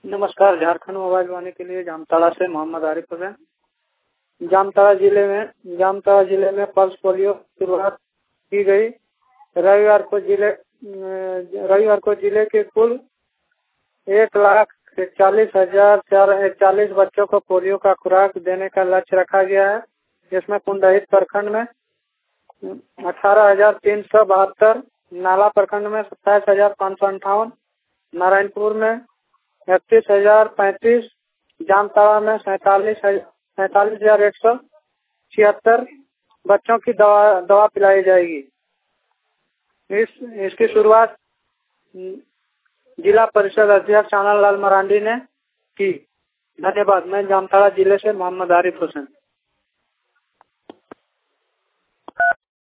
नमस्कार। झारखंड मोबाइल वाणी के लिए जामताड़ा से मोहम्मद आरिफ हुसैन। जामताड़ा जिले में पल्स पोलियो की शुरुआत की गई। रविवार को जिले के कुल 1,41,441 बच्चों को पोलियो का खुराक देने का लक्ष्य रखा गया है, जिसमें कुंडहित प्रखंड में 18,372, नाला प्रखंड में 27,558, नारायणपुर में 31,035, जामताड़ा में 47,176 बच्चों की दवा पिलाई जाएगी। इसकी शुरुआत जिला परिषद अध्यक्ष आनंद लाल मरांडी ने की। धन्यवाद। मैं जामताड़ा जिले से मोहम्मद आरिफ हुसैन।